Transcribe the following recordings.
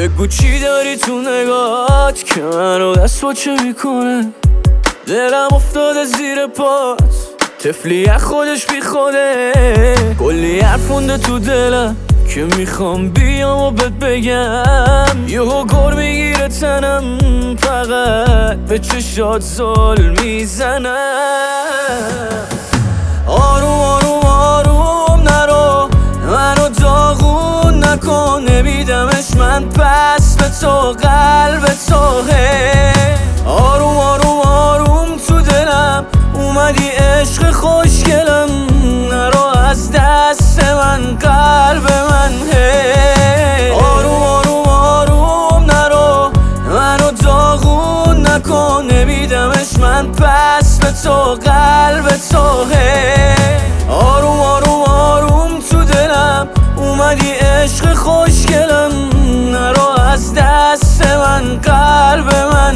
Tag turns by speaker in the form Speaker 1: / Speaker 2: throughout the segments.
Speaker 1: بگو چی داری تو نگات که منو دست باچه میکنه. دلم افتاده زیر پات، طفلی از خودش بی خوده. کلی حرف مونده تو دلم که میخوام بیام و بهت بگم. یهو گر میگیره تنم، فقط به چشات زل میزنم. آروم آروم آروم نرو، منو داغون نکن. نمیدمش من پس به تو، قلب توه. آروم آروم آروم تو دلم اومدی عشق خوشگلم. نرو از دست من، قلب من. آروم آروم آروم نرو، منو داغون نکن. نمیدمش من پس به تو، قلب توه. آروم آروم آروم تو دلم اومدی عشق خوشگلم. نرو از دست من، قلب من.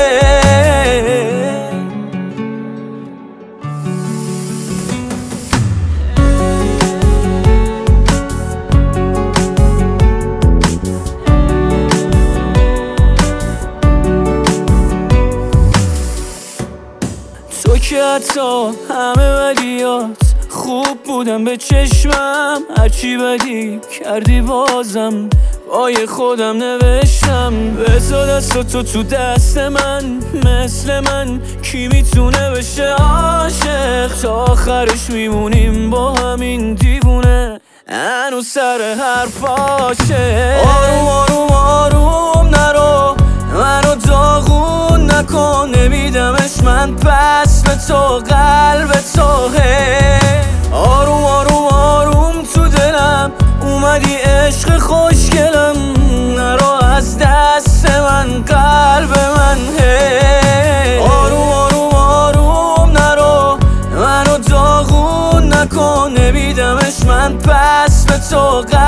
Speaker 1: تو که حتی همه بدیات خوب بودم به چشمم. هرچی بدی کردی بازم بای خودم نوشتم. بذار دست تو دست من، مثل من کی میتونه بشه عاشق؟ تا آخرش میمونیم با همین دیوونه، هنوز سر حرفاشه. آروم آروم آروم نرو، منو داغون نکن. نمیدمش من پس به تو، قلب توه. آروم آروم آروم تو دلم اومدی عشق خوشگلم. نرو از دست من، قلب من. آروم آروم آروم نرو، منو داغون نکن. نمیدمش من پس به تو،